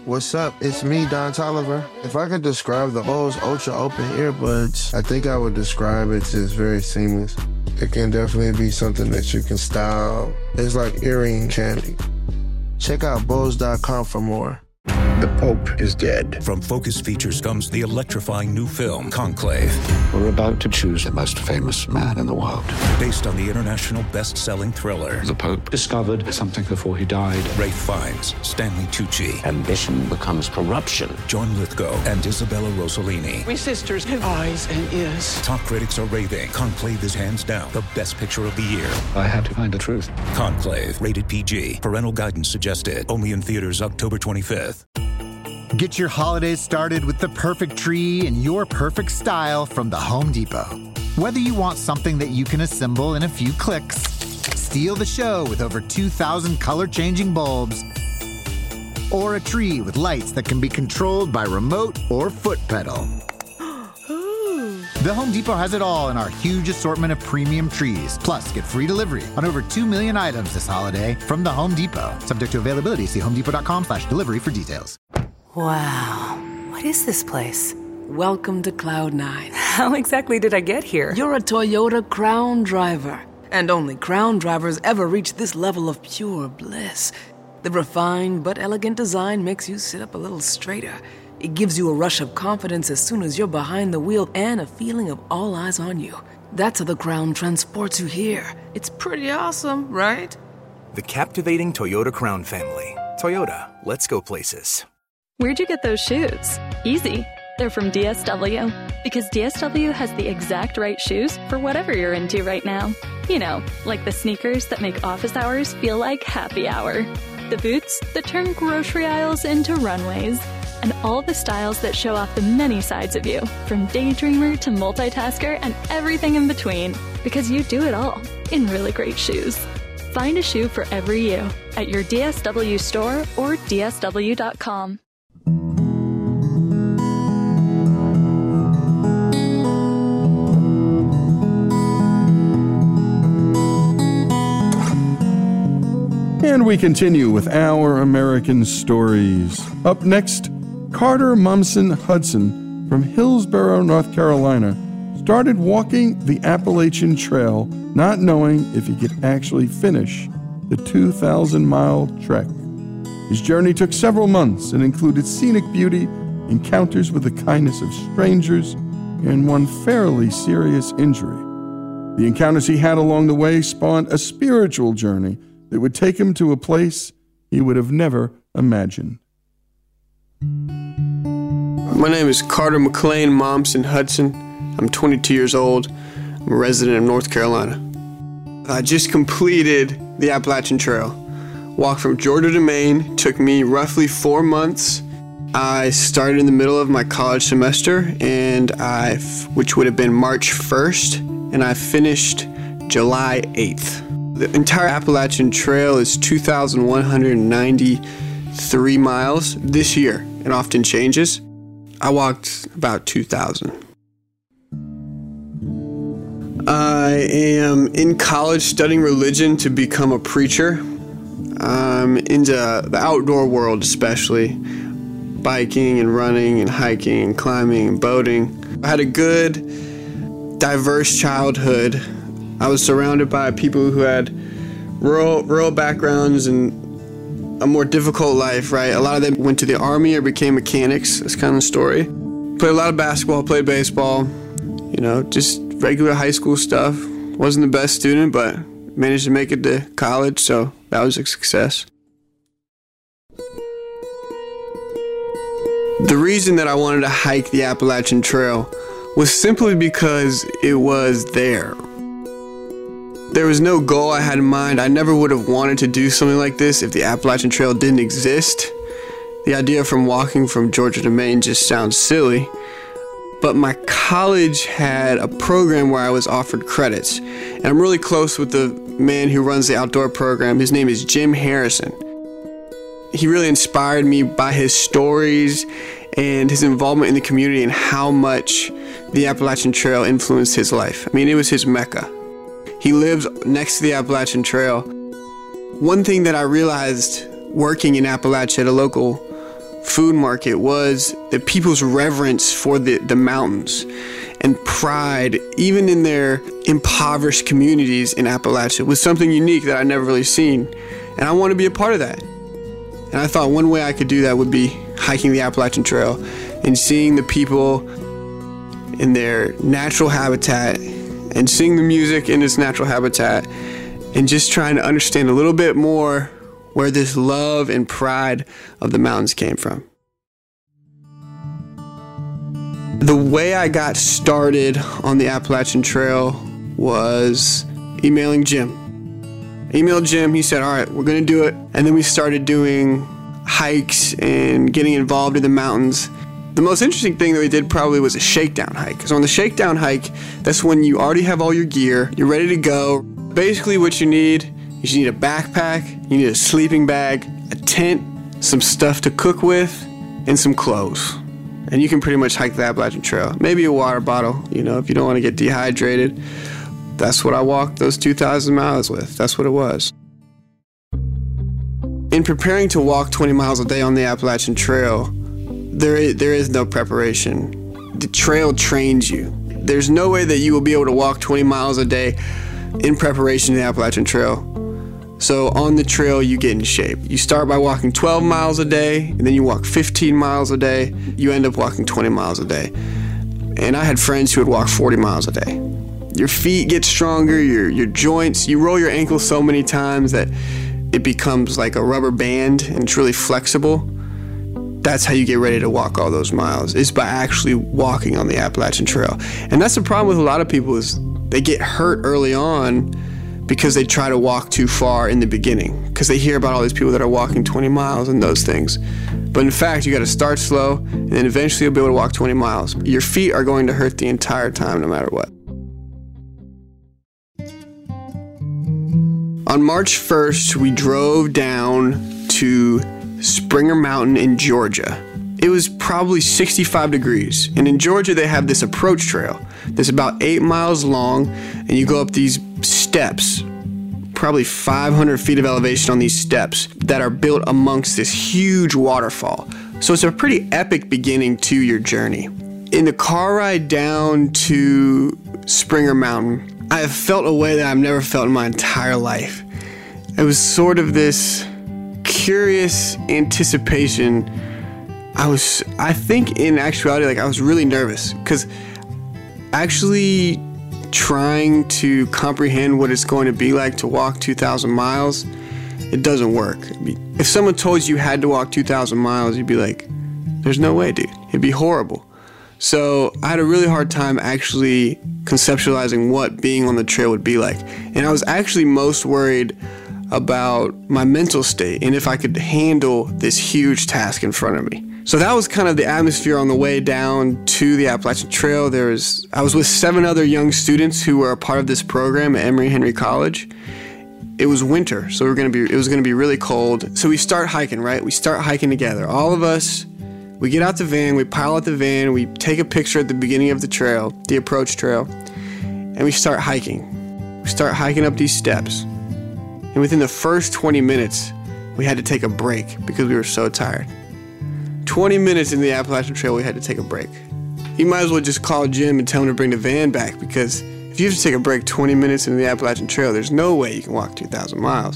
What's up? It's me, Don Tolliver. If I could describe the Bose Ultra Open earbuds, I think I would describe it as very seamless. It can definitely be something that you can style. It's like earring candy. Check out Bose.com for more. The Pope is dead. From Focus Features comes the electrifying new film, Conclave. We're about to choose the most famous man in the world. Based on the international best-selling thriller. The Pope discovered something before he died. Ralph Fiennes, Stanley Tucci. Ambition becomes corruption. John Lithgow and Isabella Rossellini. We sisters have eyes and ears. Top critics are raving. Conclave is hands down the best picture of the year. I had to find the truth. Conclave, rated PG. Parental guidance suggested. Only in theaters October 25th. Get your holidays started with the perfect tree in your perfect style from the Home Depot. Whether you want something that you can assemble in a few clicks, steal the show with over 2,000 color-changing bulbs, or a tree with lights that can be controlled by remote or foot pedal. The Home Depot has it all in our huge assortment of premium trees. Plus, get free delivery on over 2 million items this holiday from the Home Depot. Subject to availability, see homedepot.com/delivery for details. Wow. What is this place? Welcome to Cloud9. How exactly did I get here? You're a Toyota Crown driver. And only Crown drivers ever reach this level of pure bliss. The refined but elegant design makes you sit up a little straighter. It gives you a rush of confidence as soon as you're behind the wheel and a feeling of all eyes on you. That's how the Crown transports you here. It's pretty awesome, right? The captivating Toyota Crown family. Toyota, let's go places. Where'd you get those shoes? Easy. They're from DSW. Because DSW has the exact right shoes for whatever you're into right now. You know, like the sneakers that make office hours feel like happy hour. The boots that turn grocery aisles into runways. And all the styles that show off the many sides of you. From daydreamer to multitasker and everything in between. Because you do it all in really great shoes. Find a shoe for every you at your DSW store or DSW.com. And we continue with Our American Stories. Up next, Carter Mumson Hudson from Hillsborough, North Carolina, started walking the Appalachian Trail, not knowing if he could actually finish the 2,000-mile trek. His journey took several months and included scenic beauty, encounters with the kindness of strangers, and one fairly serious injury. The encounters he had along the way spawned a spiritual journey that would take him to a place he would have never imagined. My name is Carter McLean Momsen Hudson. I'm 22 years old. I'm a resident of North Carolina. I just completed the Appalachian Trail. Walk from Georgia to Maine took me roughly 4 months. I started in the middle of my college semester, which would have been March 1st, and I finished July 8th. The entire Appalachian Trail is 2,193 miles this year, and often changes. I walked about 2,000. I am in college studying religion to become a preacher. I'm into the outdoor world, especially biking and running and hiking and climbing and boating. I had a good, diverse childhood. I was surrounded by people who had rural backgrounds and a more difficult life, right? A lot of them went to the Army or became mechanics. That's kind of the story. Played a lot of basketball, played baseball, just regular high school stuff. Wasn't the best student, but managed to make it to college, so that was a success. The reason that I wanted to hike the Appalachian Trail was simply because it was there. There was no goal I had in mind. I never would have wanted to do something like this if the Appalachian Trail didn't exist. The idea from walking from Georgia to Maine just sounds silly. But my college had a program where I was offered credits. And I'm really close with the man who runs the outdoor program. His name is Jim Harrison. He really inspired me by his stories and his involvement in the community and how much the Appalachian Trail influenced his life. I mean, it was his mecca. He lives next to the Appalachian Trail. One thing that I realized working in Appalachia at a local food market was the people's reverence for the mountains and pride, even in their impoverished communities in Appalachia, was something unique that I'd never really seen. And I want to be a part of that. And I thought one way I could do that would be hiking the Appalachian Trail and seeing the people in their natural habitat and seeing the music in its natural habitat and just trying to understand a little bit more where this love and pride of the mountains came from. The way I got started on the Appalachian Trail was emailing Jim. I emailed Jim, he said, all right, we're gonna do it. And then we started doing hikes and getting involved in the mountains. The most interesting thing that we did probably was a shakedown hike. So on the shakedown hike, that's when you already have all your gear, you're ready to go. Basically what you need is you need a backpack, you need a sleeping bag, a tent, some stuff to cook with, and some clothes. And you can pretty much hike the Appalachian Trail. Maybe a water bottle, you know, if you don't want to get dehydrated. That's what I walked those 2,000 miles with. That's what it was. In preparing to walk 20 miles a day on the Appalachian Trail, there is no preparation. The trail trains you. There's no way that you will be able to walk 20 miles a day in preparation to the Appalachian Trail. So on the trail, you get in shape. You start by walking 12 miles a day, and then you walk 15 miles a day. You end up walking 20 miles a day. And I had friends who would walk 40 miles a day. Your feet get stronger, your joints, you roll your ankles so many times that it becomes like a rubber band and it's really flexible. That's how you get ready to walk all those miles, is by actually walking on the Appalachian Trail. And that's the problem with a lot of people, is they get hurt early on because they try to walk too far in the beginning, because they hear about all these people that are walking 20 miles and those things. But in fact, you got to start slow, and then eventually you'll be able to walk 20 miles. Your feet are going to hurt the entire time, no matter what. On March 1st, we drove down to Springer Mountain in Georgia. It was probably 65 degrees, and in Georgia they have this approach trail that's about 8 miles long, and you go up these steps, probably 500 feet of elevation on these steps that are built amongst this huge waterfall. So it's a pretty epic beginning to your journey. In the car ride down to Springer Mountain, I have felt a way that I've never felt in my entire life. It was sort of this curious anticipation. I think in actuality, like, I was really nervous, because actually trying to comprehend what it's going to be like to walk 2,000 miles, it doesn't work. I mean, if someone told you had to walk 2,000 miles, you'd be like, there's no way, dude. It'd be horrible. So I had a really hard time actually conceptualizing what being on the trail would be like. And I was actually most worried about my mental state and if I could handle this huge task in front of me. So that was kind of the atmosphere on the way down to the Appalachian Trail. I was with 7 other young students who were a part of this program at Emory Henry College. It was winter, so it was gonna be really cold. So we start hiking, right? We start hiking together. All of us, we get out the van, we pile out the van, we take a picture at the beginning of the trail, the approach trail, and we start hiking. We start hiking up these steps. And within the first 20 minutes, we had to take a break because we were so tired. 20 minutes in the Appalachian Trail, we had to take a break. You might as well just call Jim and tell him to bring the van back, because if you have to take a break 20 minutes into the Appalachian Trail, there's no way you can walk 2,000 miles.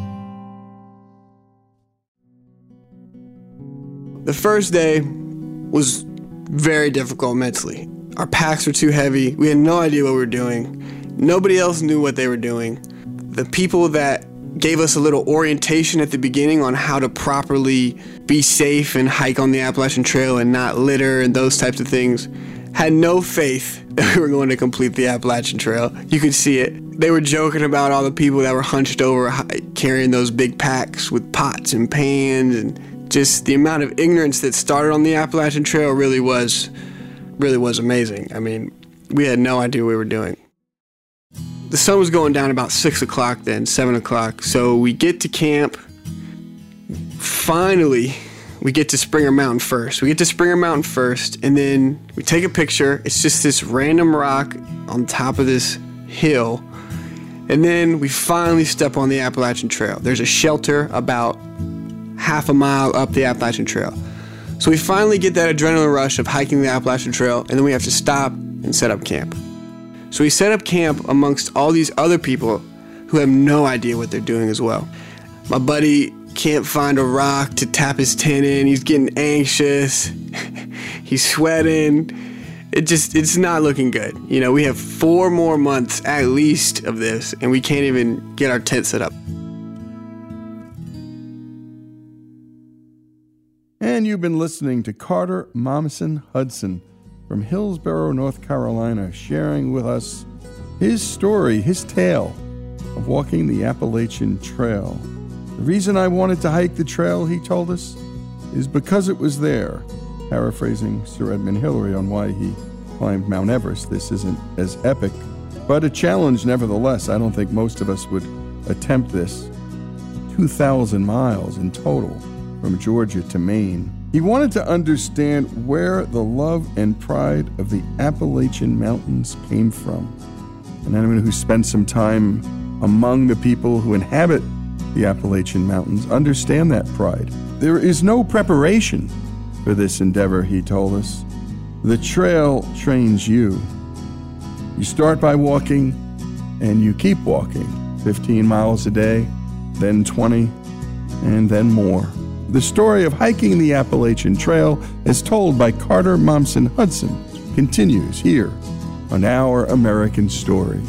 The first day was very difficult mentally. Our packs were too heavy. We had no idea what we were doing. Nobody else knew what they were doing. The people that gave us a little orientation at the beginning on how to properly be safe and hike on the Appalachian Trail and not litter and those types of things had no faith that we were going to complete the Appalachian Trail. You could see it. They were joking about all the people that were hunched over carrying those big packs with pots and pans, and just the amount of ignorance that started on the Appalachian Trail really was amazing. I mean, we had no idea what we were doing. The sun was going down about 6 o'clock then, 7 o'clock. So we get to camp. Finally, we get to Springer Mountain first. And then we take a picture. It's just this random rock on top of this hill. And then we finally step on the Appalachian Trail. There's a shelter about half a mile up the Appalachian Trail. So we finally get that adrenaline rush of hiking the Appalachian Trail, and then we have to stop and set up camp. So we set up camp amongst all these other people who have no idea what they're doing as well. My buddy can't find a rock to tap his tent in. He's getting anxious. He's sweating. It's not looking good. You know, we have 4 more months at least of this, and we can't even get our tent set up. And you've been listening to Carter Mommsen Hudson from Hillsborough, North Carolina, sharing with us his story, his tale of walking the Appalachian Trail. The reason I wanted to hike the trail, he told us, is because it was there. Paraphrasing Sir Edmund Hillary on why he climbed Mount Everest. This isn't as epic, but a challenge nevertheless. I don't think most of us would attempt this. 2,000 miles in total from Georgia to Maine. He wanted to understand where the love and pride of the Appalachian Mountains came from. And anyone who spent some time among the people who inhabit the Appalachian Mountains understand that pride. There is no preparation for this endeavor, he told us. The trail trains you. You start by walking, and you keep walking. 15 miles a day, then 20, and then more. The story of hiking the Appalachian Trail, as told by Carter Mommsen Hudson, continues here on Our American Story.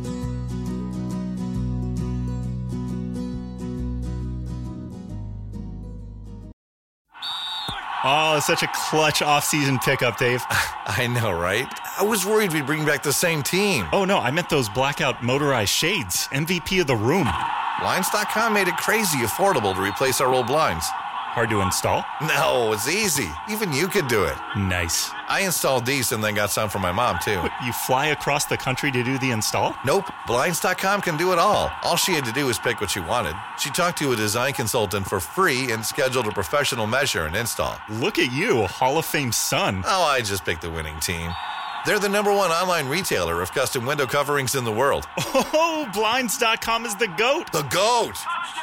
Oh, such a clutch off-season pickup, Dave. I know, right? I was worried we'd bring back the same team. Oh, no, I meant those blackout motorized shades. MVP of the room. Blinds.com made it crazy affordable to replace our old blinds. Hard to install? No, it's easy. Even you could do it. Nice. I installed these and then got some for my mom, too. What, you fly across the country to do the install? Nope. Blinds.com can do it all. All she had to do was pick what she wanted. She talked to a design consultant for free and scheduled a professional measure and install. Look at you, a Hall of Fame son. Oh, I just picked the winning team. They're the #1 online retailer of custom window coverings in the world. Oh, Blinds.com is the GOAT. The GOAT!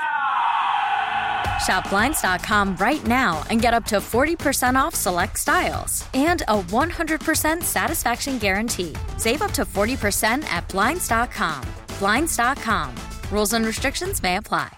Shop Blinds.com right now and get up to 40% off select styles and a 100% satisfaction guarantee. Save up to 40% at Blinds.com. Blinds.com. Rules and restrictions may apply.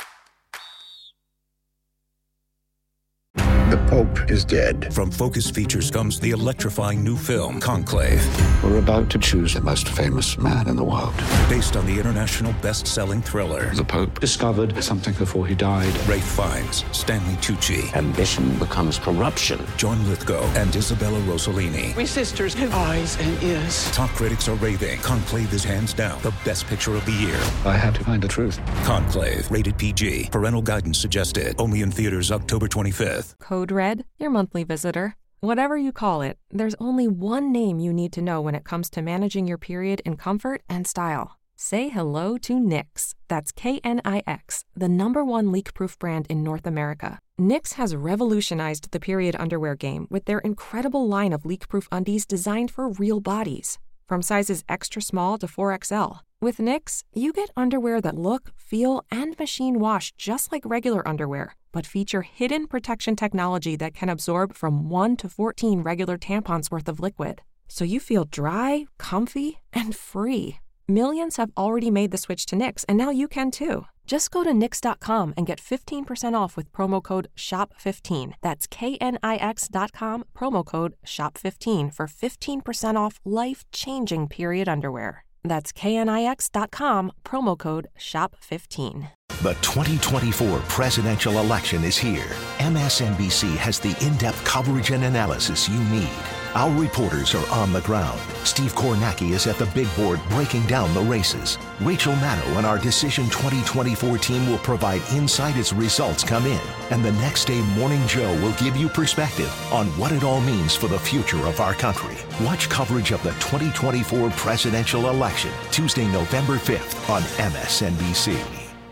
The Pope is dead. From Focus Features comes the electrifying new film, Conclave. We're about to choose the most famous man in the world. Based on the international best-selling thriller. The Pope discovered something before he died. Ralph Fiennes, Stanley Tucci. Ambition becomes corruption. John Lithgow and Isabella Rossellini. We sisters have eyes and ears. Top critics are raving. Conclave is hands down the best picture of the year. I had to find the truth. Conclave, rated PG. Parental guidance suggested. Only in theaters October 25th. Code Red, your monthly visitor. Whatever you call it, there's only one name you need to know when it comes to managing your period in comfort and style. Say hello to Knix. That's Knix, the #1 leak-proof brand in North America. Knix has revolutionized the period underwear game with their incredible line of leak-proof undies designed for real bodies, from sizes extra small to 4XL. With Knix, you get underwear that look, feel, and machine wash just like regular underwear, but feature hidden protection technology that can absorb from 1 to 14 regular tampons worth of liquid. So you feel dry, comfy, and free. Millions have already made the switch to Knix, and now you can too. Just go to Knix.com and get 15% off with promo code SHOP15. That's KNIX.com, promo code SHOP15 for 15% off life-changing period underwear. That's KNIX.com, promo code SHOP15. The 2024 presidential election is here. MSNBC has the in-depth coverage and analysis you need. Our reporters are on the ground. Steve Kornacki is at the big board breaking down the races. Rachel Maddow and our Decision 2024 team will provide insight as results come in. And the Next Day Morning Joe will give you perspective on what it all means for the future of our country. Watch coverage of the 2024 presidential election Tuesday, November 5th on MSNBC.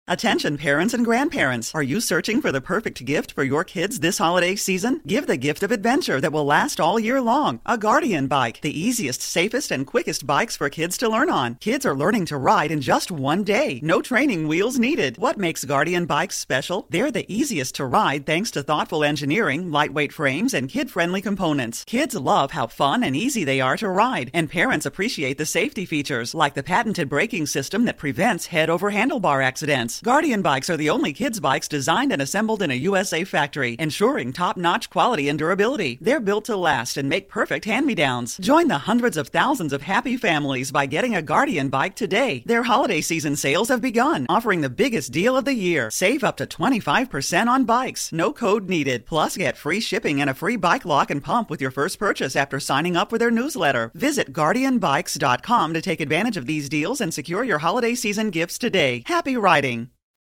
Attention parents and grandparents. Are you searching for the perfect gift for your kids this holiday season? Give the gift of adventure that will last all year long. A Guardian bike. The easiest, safest, and quickest bikes for kids to learn on. Kids are learning to ride in just one day. No training wheels needed. What makes Guardian bikes special? They're the easiest to ride thanks to thoughtful engineering, lightweight frames, and kid-friendly components. Kids love how fun and easy they are to ride, and parents appreciate the safety features, like the patented braking system that prevents head-over-handlebar accidents. Guardian bikes are the only kids' bikes designed and assembled in a USA factory, ensuring top-notch quality and durability. They're built to last and make perfect hand-me-downs. Join the hundreds of thousands of happy families by getting a Guardian bike today. Their holiday season sales have begun, offering the biggest deal of the year. Save up to 25% on bikes. No code needed. Plus, get free shipping and a free bike lock and pump with your first purchase after signing up for their newsletter. Visit GuardianBikes.com to take advantage of these deals and secure your holiday season gifts today. Happy riding!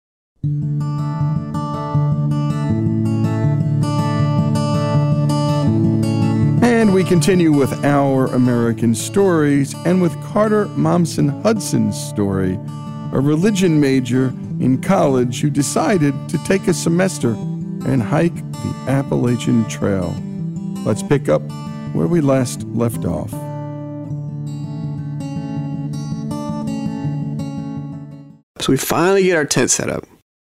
And we continue with Our American Stories and with Carter Momsen Hudson's story, a religion major in college who decided to take a semester and hike the Appalachian Trail. Let's pick up where we last left off. So we finally get our tent set up.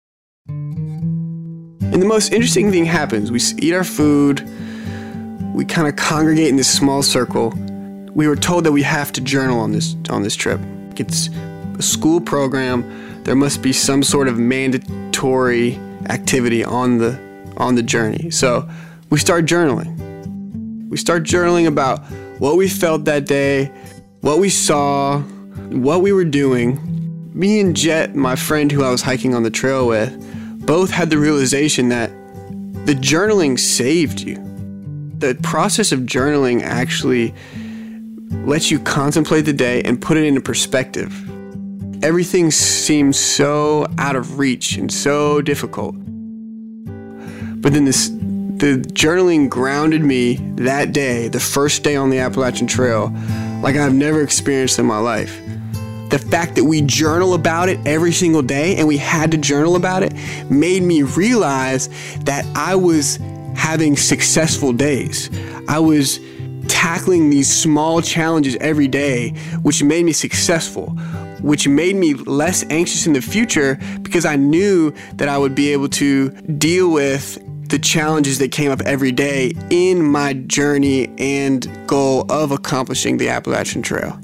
And the most interesting thing happens. We eat our food. We kind of congregate in this small circle. We were told that we have to journal on this trip. It's a school program. There must be some sort of mandatory activity on the journey. So we start journaling. We start journaling about what we felt that day, what we saw, what we were doing. Me and Jet, my friend who I was hiking on the trail with, both had the realization that the journaling saved you. The process of journaling actually lets you contemplate the day and put it into perspective. Everything seems so out of reach and so difficult. But then the journaling grounded me that day, the first day on the Appalachian Trail, like I've never experienced in my life. The fact that we journal about it every single day and we had to journal about it made me realize that I was having successful days. I was tackling these small challenges every day, which made me successful, which made me less anxious in the future because I knew that I would be able to deal with the challenges that came up every day in my journey and goal of accomplishing the Appalachian Trail.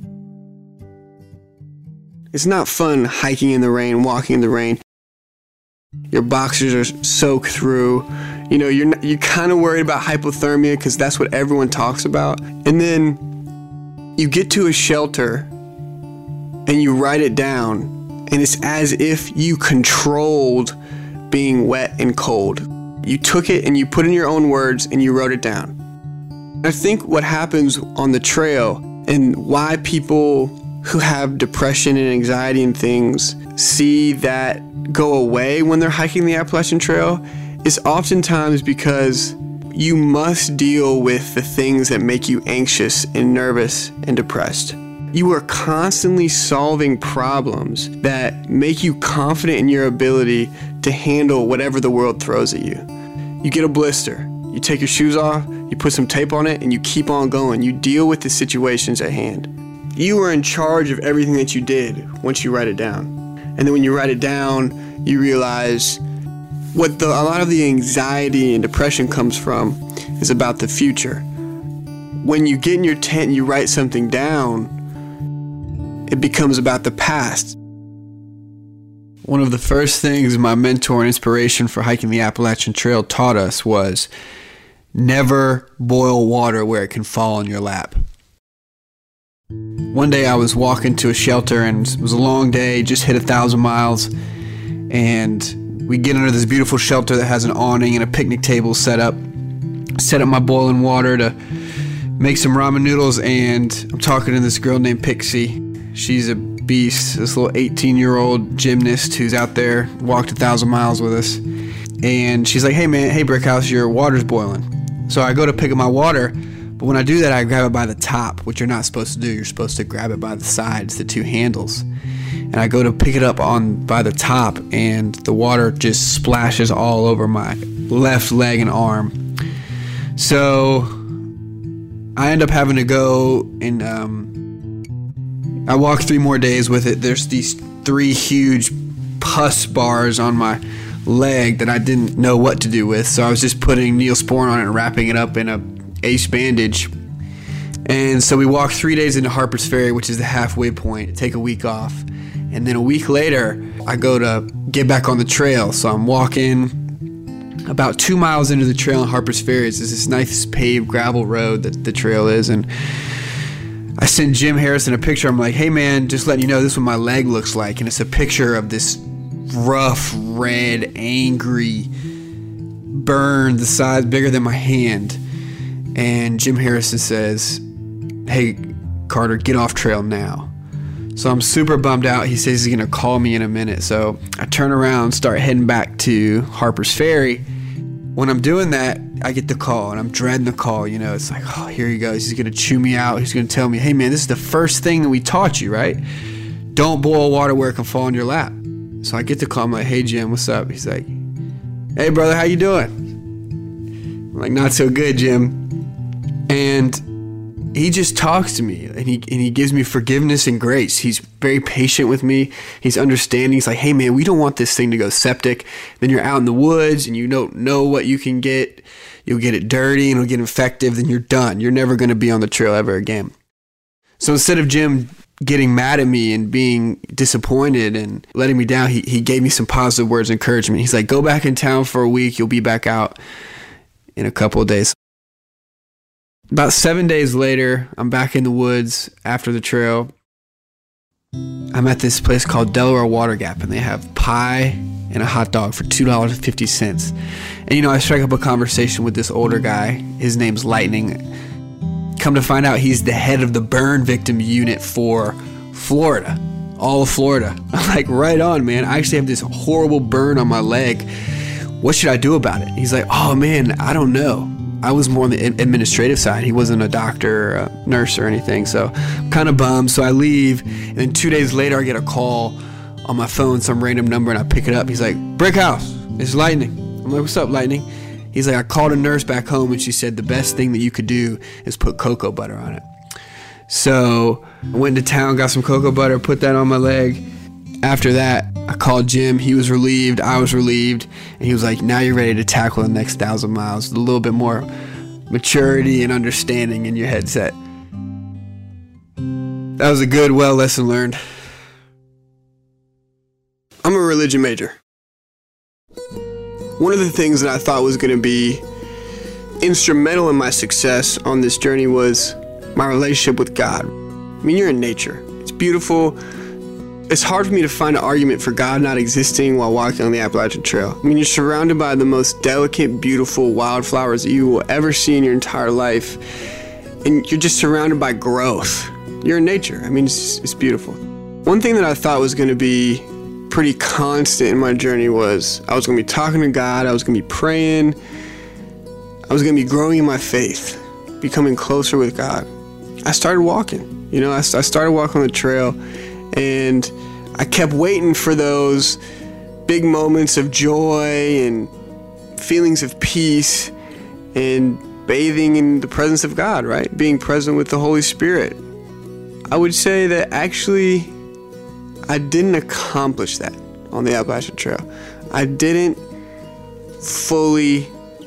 It's not fun hiking in the rain, walking in the rain. Your boxers are soaked through. You know, you're kind of worried about hypothermia because that's what everyone talks about. And then you get to a shelter and you write it down, and it's as if you controlled being wet and cold. You took it and you put in your own words and you wrote it down. I think what happens on the trail and why people who have depression and anxiety and things see that go away when they're hiking the Appalachian Trail is oftentimes because you must deal with the things that make you anxious and nervous and depressed. You are constantly solving problems that make you confident in your ability to handle whatever the world throws at you. You get a blister, you take your shoes off, you put some tape on it, and you keep on going. You deal with the situations at hand. You are in charge of everything that you did once you write it down. And then when you write it down, you realize what a lot of the anxiety and depression comes from is about the future. When you get in your tent and you write something down, it becomes about the past. One of the first things my mentor and inspiration for hiking the Appalachian Trail taught us was never boil water where it can fall on your lap. One day I was walking to a shelter and it was a long day, just hit 1,000 miles, and we get under this beautiful shelter that has an awning and a picnic table set up my boiling water to make some ramen noodles, and I'm talking to this girl named Pixie. She's a beast, this little 18-year-old gymnast who's out there, walked 1,000 miles with us, and she's like, hey Brickhouse, your water's boiling. So I go to pick up my water, but when I do that, I grab it by the top, which you're not supposed to do. You're supposed to grab it by the sides, the two handles. and I go to pick it up by the top, and the water just splashes all over my left leg and arm. So I end up having to go, and I walk 3 more days with it. There's these 3 huge pus bars on my leg that I didn't know what to do with, so I was just putting Neosporin on it and wrapping it up in a ace bandage. And so we walk 3 days into Harper's Ferry, which is the halfway point, take a week off, and then a week later I go to get back on the trail. So I'm walking about 2 miles into the trail in Harper's Ferry. It's this nice paved gravel road that the trail is, and I send Jim Harrison a picture. I'm like, hey man, just letting you know this is what my leg looks like. And it's a picture of this rough, red, angry burn the size bigger than my hand. And Jim Harrison says, hey Carter, get off trail now. So I'm super bummed out. He says he's gonna call me in a minute. So I turn around, start heading back to Harper's Ferry. When I'm doing that, I get the call, and I'm dreading the call. You know, it's like, oh, here he goes. He's gonna chew me out. He's gonna tell me, hey man, this is the first thing that we taught you, right? Don't boil water where it can fall in your lap. So I get the call. I'm like, hey Jim, what's up? He's like, hey brother, how you doing? I'm like, not so good, Jim. And he just talks to me, and he gives me forgiveness and grace. He's very patient with me. He's understanding. He's like, hey man, we don't want this thing to go septic. Then you're out in the woods and you don't know what you can get. You'll get it dirty and it'll get infected. Then you're done. You're never going to be on the trail ever again. So instead of Jim getting mad at me and being disappointed and letting me down, he gave me some positive words of encouragement. He's like, go back in town for a week. You'll be back out in a couple of days. About 7 days later, I'm back in the woods after the trail. I'm at this place called Delaware Water Gap, and they have pie and a hot dog for $2.50. And, you know, I strike up a conversation with this older guy. His name's Lightning. Come to find out, he's the head of the burn victim unit for Florida, all of Florida. I'm like, right on, man. I actually have this horrible burn on my leg. What should I do about it? He's like, oh, man, I don't know. I was more on the administrative side. He wasn't a doctor or a nurse or anything, so I'm kind of bummed. So I leave, and then 2 days later, I get a call on my phone, some random number, and I pick it up. He's like, Brick House, it's Lightning. I'm like, what's up, Lightning? He's like, I called a nurse back home, and she said the best thing that you could do is put cocoa butter on it. So I went to town, got some cocoa butter, put that on my leg. After that, I called Jim. He was relieved. I was relieved. And he was like, now you're ready to tackle the next 1,000 miles with a little bit more maturity and understanding in your headset. That was a good, well lesson learned. I'm a religion major. One of the things that I thought was going to be instrumental in my success on this journey was my relationship with God. I mean, you're in nature. It's beautiful. It's hard for me to find an argument for God not existing while walking on the Appalachian Trail. I mean, you're surrounded by the most delicate, beautiful wildflowers that you will ever see in your entire life. And you're just surrounded by growth. You're in nature. I mean, it's beautiful. One thing that I thought was going to be pretty constant in my journey was I was going to be talking to God. I was going to be praying. I was going to be growing in my faith, becoming closer with God. I started walking. You know, I started walking on the trail. And I kept waiting for those big moments of joy and feelings of peace and bathing in the presence of God, right? Being present with the Holy Spirit. I would say that actually I didn't accomplish that on the Appalachian Trail. I didn't fully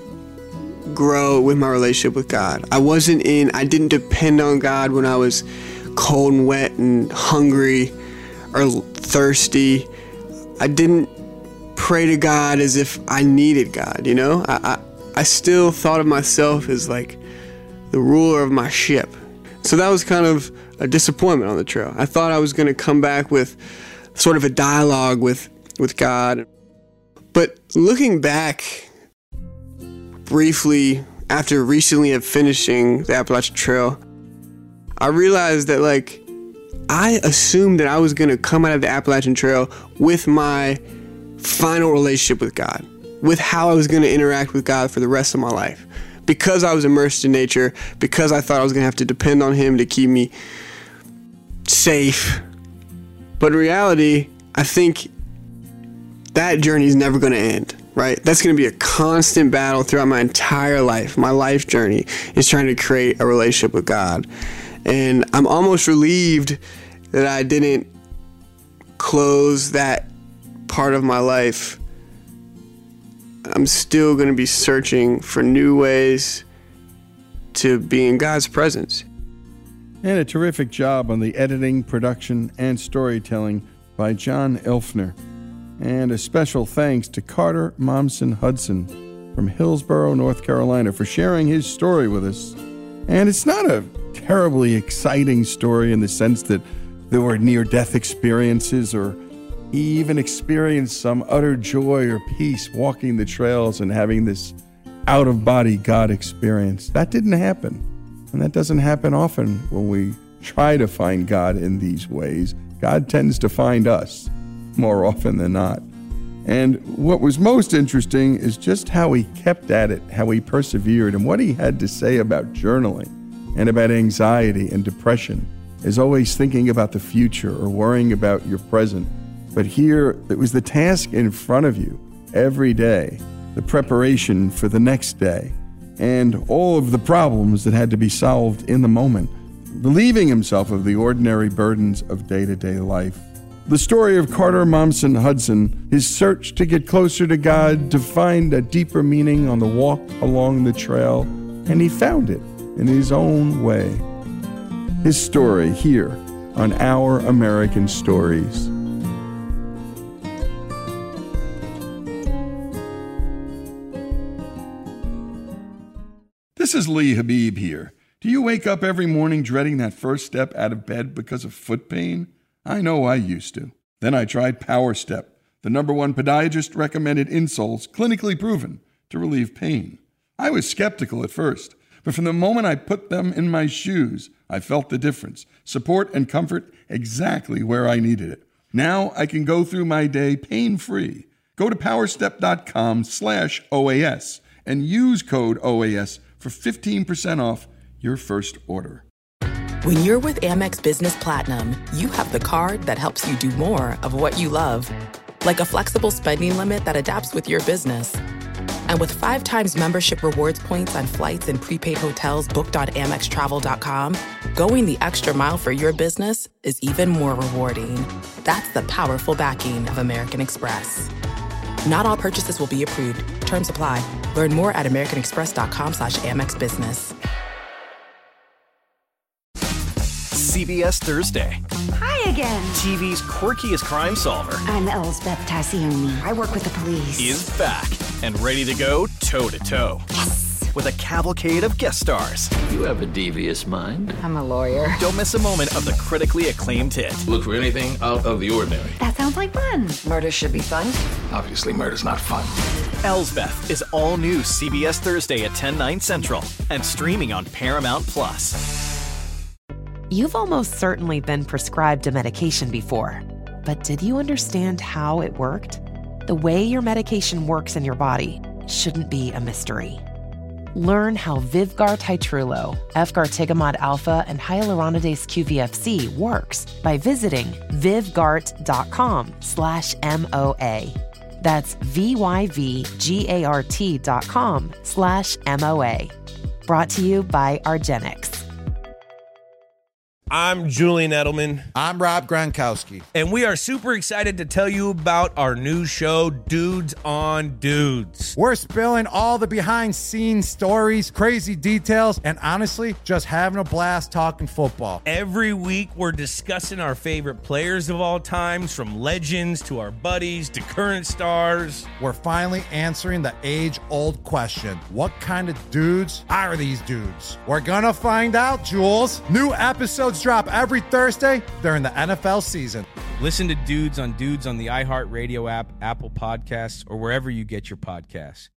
grow with my relationship with God. I didn't depend on God when I was cold and wet and hungry or thirsty. I didn't pray to God as if I needed God, you know? I still thought of myself as like the ruler of my ship. So that was kind of a disappointment on the trail. I thought I was going to come back with sort of a dialogue with God. But looking back briefly after recently of finishing the Appalachian Trail, I realized that I assumed that I was going to come out of the Appalachian Trail with my final relationship with God, with how I was going to interact with God for the rest of my life. Because I was immersed in nature, because I thought I was going to have to depend on Him to keep me safe. But in reality, I think that journey is never going to end, right? That's going to be a constant battle throughout my entire life. My life journey is trying to create a relationship with God. And I'm almost relieved that I didn't close that part of my life. I'm still going to be searching for new ways to be in God's presence. And a terrific job on the editing, production, and storytelling by John Elfner. And a special thanks to Carter Momsen Hudson from Hillsborough, North Carolina, for sharing his story with us. And it's not a terribly exciting story in the sense that there were near-death experiences or he even experienced some utter joy or peace walking the trails and having this out-of-body God experience. That didn't happen. And that doesn't happen often when we try to find God in these ways. God tends to find us more often than not. And what was most interesting is just how he kept at it, how he persevered, and what he had to say about journaling and about anxiety and depression, is always thinking about the future or worrying about your present. But here, it was the task in front of you every day, the preparation for the next day, and all of the problems that had to be solved in the moment, relieving himself of the ordinary burdens of day-to-day life. The story of Carter Momsen Hudson, his search to get closer to God, to find a deeper meaning on the walk along the trail, and he found it in his own way. His story here on Our American Stories. This is Lee Habib here. Do you wake up every morning dreading that first step out of bed because of foot pain? I know I used to. Then I tried Power Step, the #1 podiatrist-recommended insoles clinically proven to relieve pain. I was skeptical at first, but from the moment I put them in my shoes, I felt the difference. Support and comfort exactly where I needed it. Now I can go through my day pain-free. Go to powerstep.com/OAS and use code OAS for 15% off your first order. When you're with Amex Business Platinum, you have the card that helps you do more of what you love. Like a flexible spending limit that adapts with your business. And with 5 times membership rewards points on flights and prepaid hotels booked on AmexTravel.com, going the extra mile for your business is even more rewarding. That's the powerful backing of American Express. Not all purchases will be approved. Terms apply. Learn more at americanexpress.com/Amex Business. CBS Thursday. Hi again. TV's quirkiest crime solver. I'm Elsbeth Tassioni. I work with the police. Is back and ready to go toe-to-toe. Yes. With a cavalcade of guest stars. You have a devious mind. I'm a lawyer. Don't miss a moment of the critically acclaimed hit. Look for anything out of the ordinary. That sounds like fun. Murder should be fun. Obviously, murder's not fun. Elsbeth is all new CBS Thursday at 10/9 Central and streaming on Paramount+. You've almost certainly been prescribed a medication before, but did you understand how it worked? The way your medication works in your body shouldn't be a mystery. Learn how Vyvgart Hytrulo, Efgartigimod Alpha, and Hyaluronidase QVFC works by visiting vyvgart.com/MOA. That's VYVGART.com/MOA. Brought to you by argenx. I'm Julian Edelman. I'm Rob Gronkowski. And we are super excited to tell you about our new show, Dudes on Dudes. We're spilling all the behind-scenes stories, crazy details, and honestly, just having a blast talking football. Every week, we're discussing our favorite players of all times, from legends to our buddies to current stars. We're finally answering the age-old question. What kind of dudes are these dudes? We're gonna find out, Jules. New episodes drop every Thursday during the NFL season. Listen to Dudes on the iHeartRadio app, Apple Podcasts, or wherever you get your podcasts.